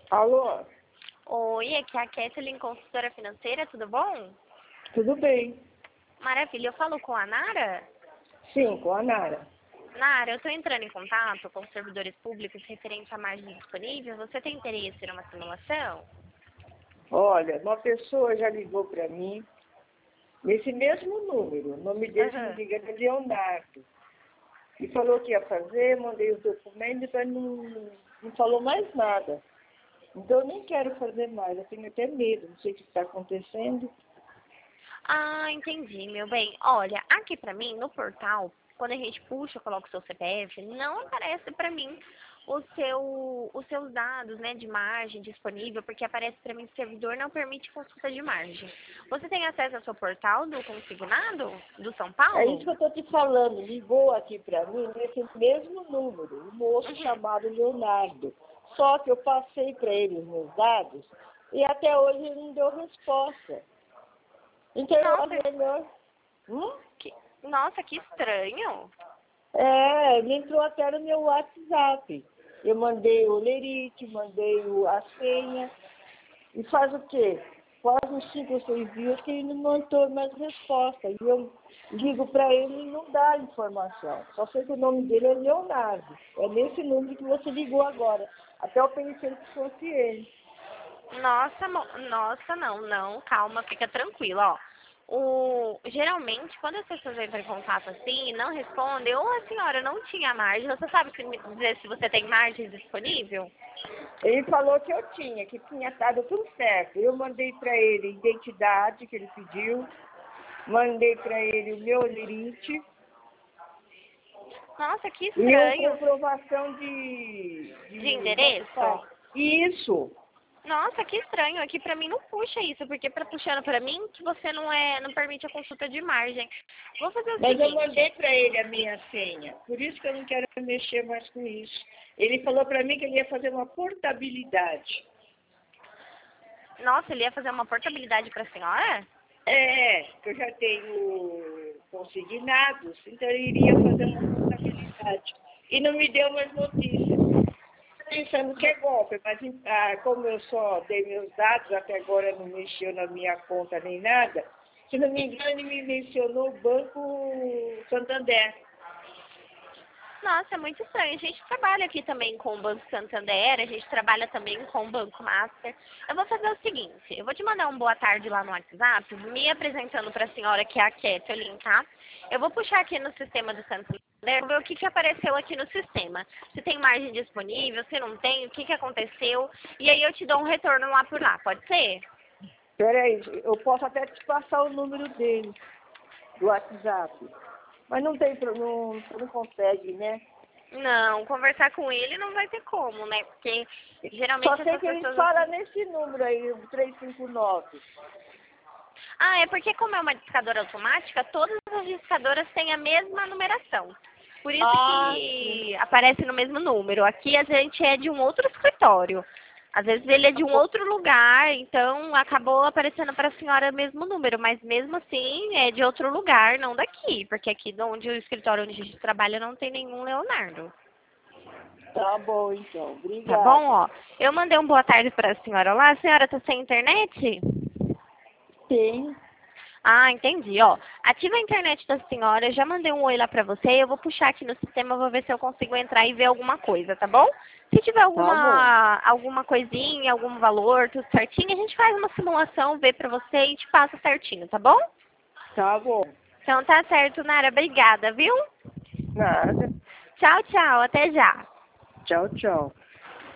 Alô? Oi, aqui é a Kathleen, consultora financeira, tudo bom? Tudo bem? Maravilha, eu falo com a Nara? Sim, com a Nara. Nara, eu estou entrando em contato com os servidores públicos referentes à margem disponível. Você tem interesse em uma simulação? Olha, uma pessoa já ligou para mim, nesse mesmo número, o nome dele, se não Aham. me engano, é Leonardo. E falou que ia fazer, mandei os documentos, mas não falou mais nada. Então eu nem quero fazer mais, eu tenho até medo, não sei o que está acontecendo. Ah, entendi, meu bem. Olha, aqui pra mim, no portal, quando a gente puxa, coloca o seu CPF, não aparece pra mim os seus dados, né, de margem disponível, porque aparece pra mim que o servidor não permite consulta de margem. Você tem acesso ao seu portal do consignado do São É isso Paulo? que eu estou te falando, ligou aqui para mim nesse mesmo número, um moço Uhum. chamado Leonardo. Só que eu passei para ele os meus dados e até hoje ele não deu resposta. Então eu acho Nossa, melhor. Hum? que, nossa, que estranho. É, ele entrou até no meu WhatsApp. Eu mandei o lerite, mandei a senha. E faz o quê? Quase uns 5 ou 6 dias que ele não mandou mais resposta. E eu ligo para ele e não dá informação. Só sei que o nome dele é Leonardo. É nesse número que você ligou agora. Até eu pensei que fosse ele. Nossa, nossa, não, calma, fica tranquila, ó. Geralmente, quando as pessoas entram em contato assim e não respondem, ou a senhora não tinha margem, você sabe me dizer se você tem margem disponível? Ele falou que tinha dado tudo certo. Eu mandei para ele a identidade que ele pediu, mandei para ele o meu lerite Nossa, que e uma estranho. comprovação De como é que endereço? fala? Isso. Nossa, que estranho. Aqui pra mim não puxa isso, porque puxando pra mim que você não permite a consulta de margem. Vou fazer o Mas eu mandei seguinte. para ele a minha senha. Por isso que eu não quero mexer mais com isso. Ele falou para mim que ele ia fazer uma portabilidade. Nossa, ele ia fazer uma portabilidade pra senhora? É, que eu já tenho consignados, então ele iria fazer uma portabilidade. E não me deu mais notícia. Pensando que é golpe, mas como eu só dei meus dados, até agora não mexeu na minha conta nem nada, se não me engano, ele me mencionou o Banco Santander. Nossa, é muito estranho. A gente trabalha aqui também com o Banco Santander, a gente trabalha também com o Banco Master. Eu vou fazer o seguinte, eu vou te mandar um boa tarde lá no WhatsApp, me apresentando para a senhora que é a Kathleen, tá? Eu vou puxar aqui no sistema do Santander, ver o que apareceu aqui no sistema. Se tem margem disponível, se não tem, o que aconteceu. E aí eu te dou um retorno lá por lá, pode ser? Peraí, eu posso até te passar o número dele, do WhatsApp. Mas não tem, você não consegue, né? Não, conversar com ele não vai ter como, né? Porque Só geralmente sei essas que ele pessoas fala assim. nesse número aí, o 359. Ah, é porque como é uma discadora automática, todas as discadoras têm a mesma numeração. Por isso Ah, sim. que aparece no mesmo número. Aqui a gente é de um outro escritório. Às vezes ele é Tá de um bom. outro lugar, então acabou aparecendo para a senhora o mesmo número, mas mesmo assim é de outro lugar, não daqui, porque aqui onde o escritório onde a gente trabalha não tem nenhum Leonardo. Tá bom, então. Tá bom, Obrigada. ó. Eu mandei um boa tarde para a senhora lá. A senhora tá sem internet? Tem. Ah, entendi, ó. Ativa a internet da senhora, eu já mandei um oi lá pra você, eu vou puxar aqui no sistema, vou ver se eu consigo entrar e ver alguma coisa, tá bom? Se tiver Tá bom. alguma coisinha, algum valor, tudo certinho, a gente faz uma simulação, vê pra você e te passa certinho, tá bom? Tá bom. Então tá certo, Nara, obrigada, viu? Nada. Tchau, tchau, até já. Tchau, tchau.